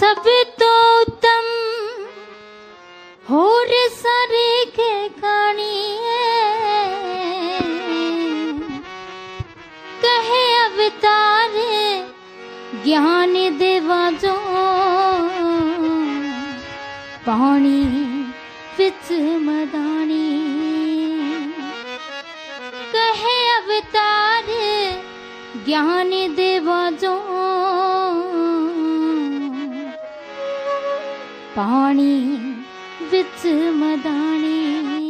सब तो उत्तम होर सारे के कहानी कहे अवतार ज्ञान देवा जो पानी विच मदानी कहे अवतार ज्ञान देवा जो पानी विच मदानी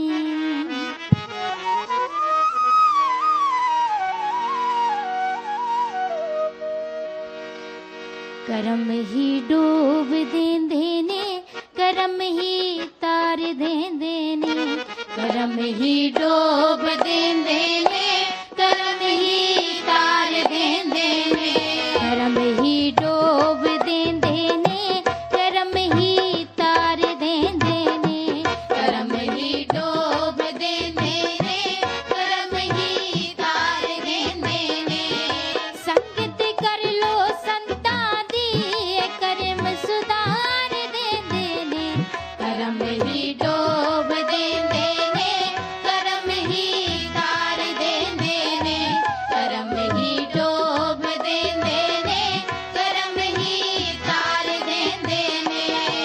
करम ही डूब देंदे ने करम ही तार देंदे ने करम ही डूब देंदे ने करम ही तार देंदे ने करम ही डूब देंदे ने करम ही तार देंदे ने करम ही डूब देंदे ने करम ही तार देंदे ने संगत कर लो संता दी करम सुधार देंदे ने करम ही डूब देंदे ने करम ही तार देंदे ने करम ही डूब देंदे ने करम ही तार देंदे ने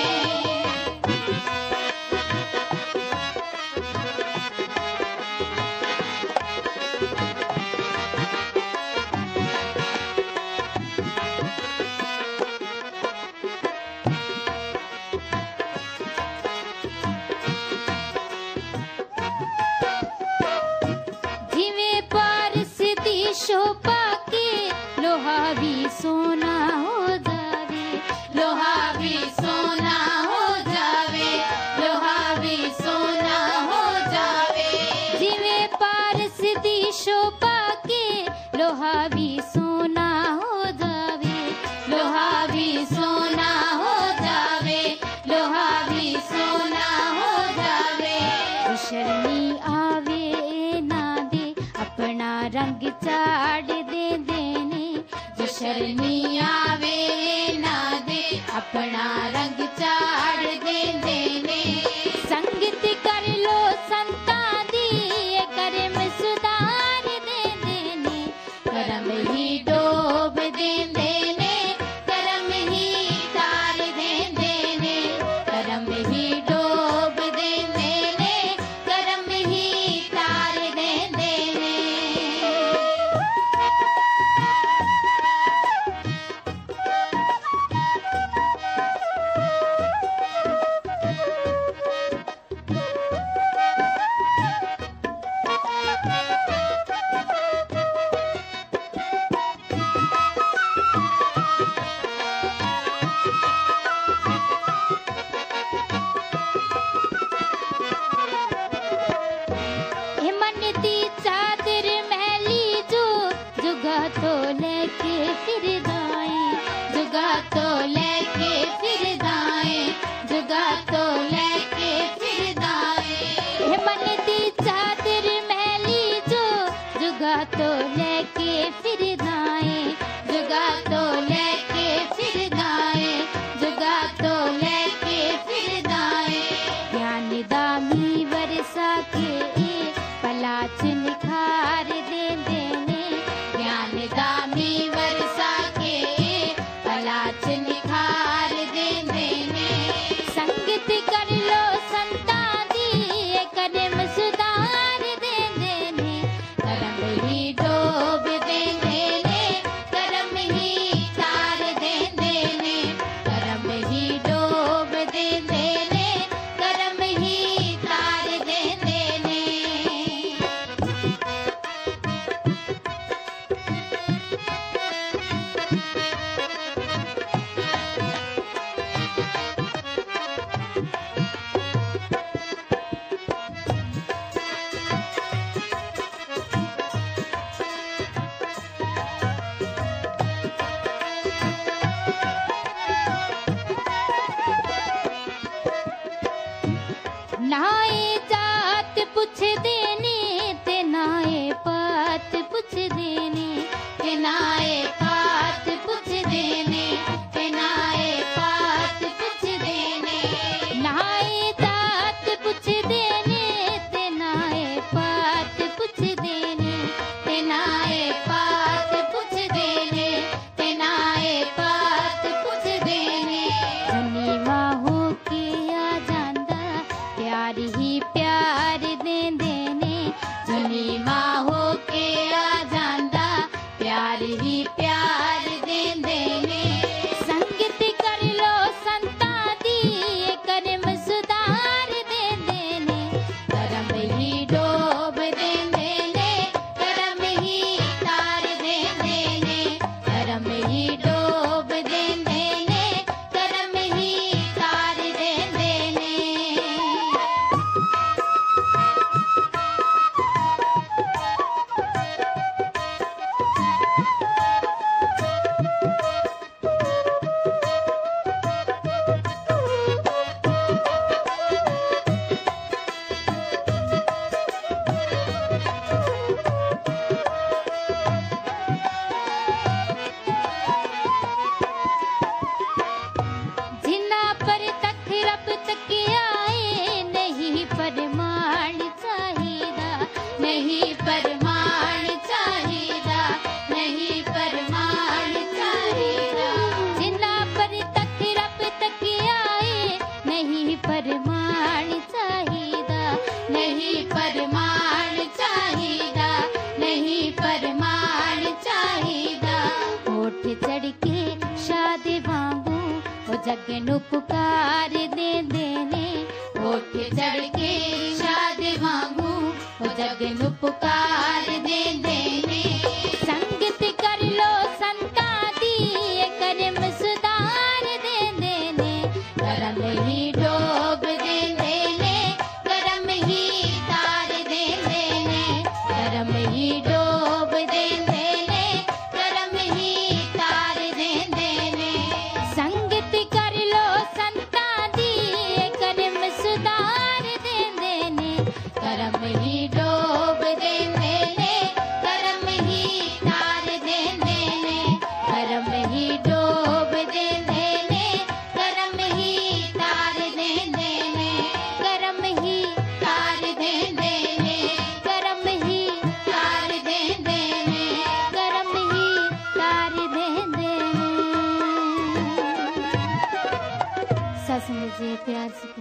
जिवें पारस दी शोभा के लोहा भी सोना हो जावे लोहा भी सोना हो जावे लोहा भी सोना हो जावे जिवें पारस दी शोभा के लोहा भी सोना हो जावे लोहा भी सोना हो जावे लोहा भी सोना हो जावे शर्मी आवे ना दे अपना रंग चाड़ दे देने जो शर्मी आवे ना दे अपना रंग चाड़ दे देने संगत कर लो संता दी करम सुधार दे देने करम ही डोब दे देने करम ही तार दे देने करम ही डोब दे देने करम ही तार दे देने मन दी चादर मैली जो जुगा तो लेके फिर दाए जुगा तो लेके फिर दाए जुगा तो लेके फिर दाए मन दी चादर मैली जो जुगा तो लेके फिर दाए जुगा तो लेके फिर दाए जुगा तो लेके फिर दाए ज्ञान दामी वर्षा के पलाच निखार दे देने ज्ञान दामी वर्षा के पलाच निखार दे देने संगत कर लो संता दी करम सुधार दे देने करम ही डोब दे देने करम ही तार दे देने करम ही डोब दे देने करम ही तार दे देने नाए जात पुछ देने ते नाए पात पुछ देने ते नाए पात पुछ देने ते नाए पात प्यार ही प्यार दे देने जुनी मां हो के आ जांदा प्यार ही प्यार दे देने संगत कर लो संता दी कर्म सुधार दे देने कर्म ही डोब दे देने कर्म ही तार दे देने कर्म ही डोब दे देने कर्म ही तार दे देने जिन्ना पर तक रब तक आए नहीं परमाण चाहिदा नहीं परमाण चाहिदा नहीं परमाण चाहिदा जिन्ना पर तक रब तक आए नहीं परमाण चाहिदा नहीं परमाण चाहिदा नहीं परमाण चाहिदा होठ चढ़ के शादी वांगू ओ जग नु पुकार दे देने होठ चढ़ के शाद वांगू ओ जग नु पुकार दे देने संगत कर लो संता दी कर्म सुधार दे देने कर्म ही डोब दे देने कर्म ही तार दे देने कर्म ही डोब दे देने कर्म ही तार दे देने संगत कर लो संता दी कर्म सुधार दे देने कर्म ही डोब दे देने कर्म ही तार दे देने कर्म ही डोब दे देने कर्म ही तार दे देने कर्म ही तार दे देने कर्म ही तार दे देने कर्म ही तार दे देने सस मुझे प्यार से